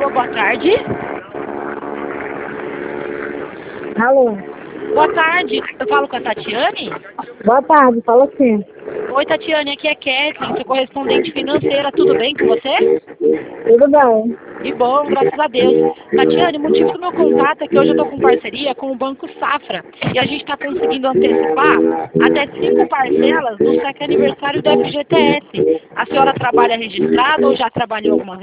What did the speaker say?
Alô, boa tarde. Alô, Boa tarde. Eu falo com a Tatiane? boa tarde, fala assim. Oi, Tatiane, aqui é Kathleen, sua correspondente financeira. Tudo bem com você? Tudo bem? Que bom, graças a Deus. Tatiane, o motivo do meu contato é que hoje eu estou com parceria com o Banco Safra e a gente está conseguindo antecipar até 5 parcelas do 7º aniversário do FGTS. A senhora trabalha registrada ou já trabalhou alguma vez?